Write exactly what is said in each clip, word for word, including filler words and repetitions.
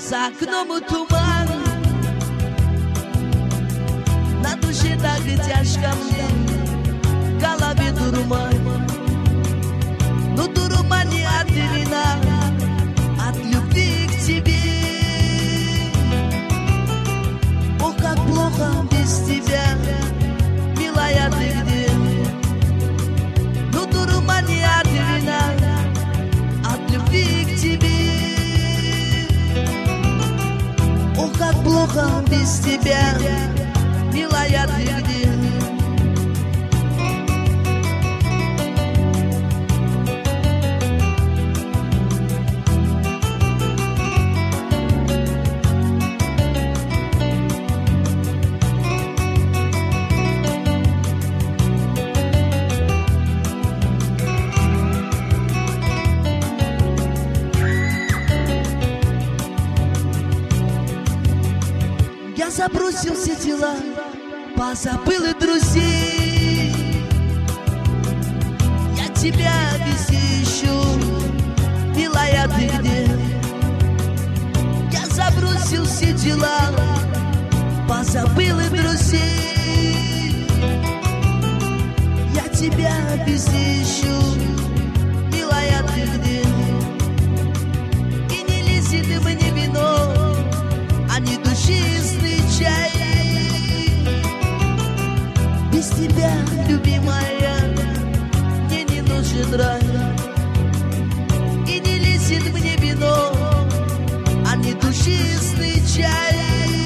За окном туман, на душе так и тяжко мне, в голове дурман. Но дурман не от вина, от любви к тебе. Ох, как плохо без тебя, милая, ты где? Но дурман не от вина, от любви к тебе. Ох, как плохо без тебя, милая, ты где? Я забросил все дела, позабыл и друзей. Я тебя везде ищу, милая, ты где? Я забросил все дела, позабыл и друзей. Я тебя везде ищу, милая, ты где? И не лезет и мне вино, а не душистый чай. Без тебя, любимая, мне не нужен рай. И не лезет мне вино, а не душистый чай.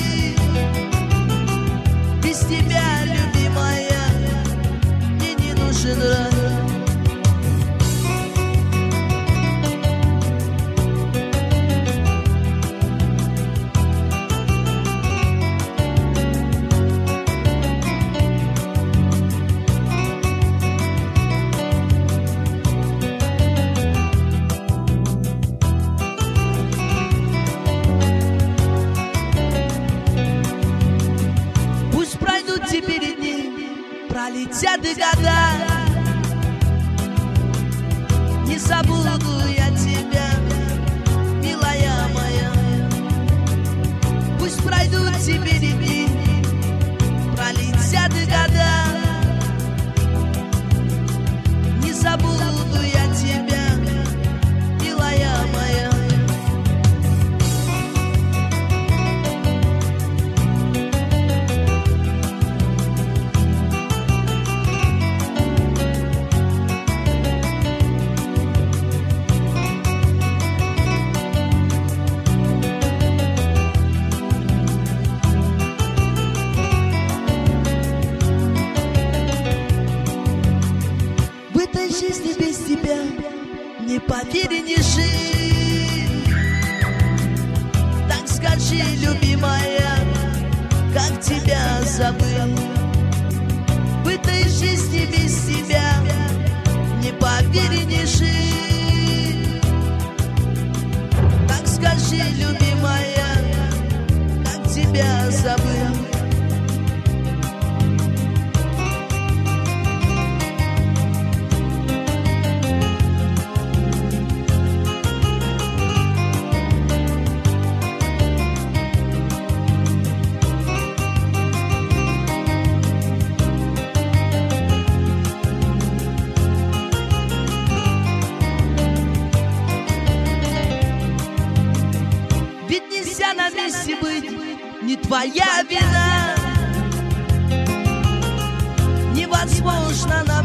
Без тебя, любимая, мне не нужен рай. Теперь дни пролетят и года, не забуду я тебя, милая моя. Пусть пройдут теперь дни, пролетят и года, не забуду я тебя, милая моя. Жизни без тебя, не поверь, не жить. Так скажи, любимая, как тебя забыл. В этой жизни без тебя, не поверь, не жить. Так скажи, любимая, как тебя забыл. На месте быть не твоя вина, невозможно.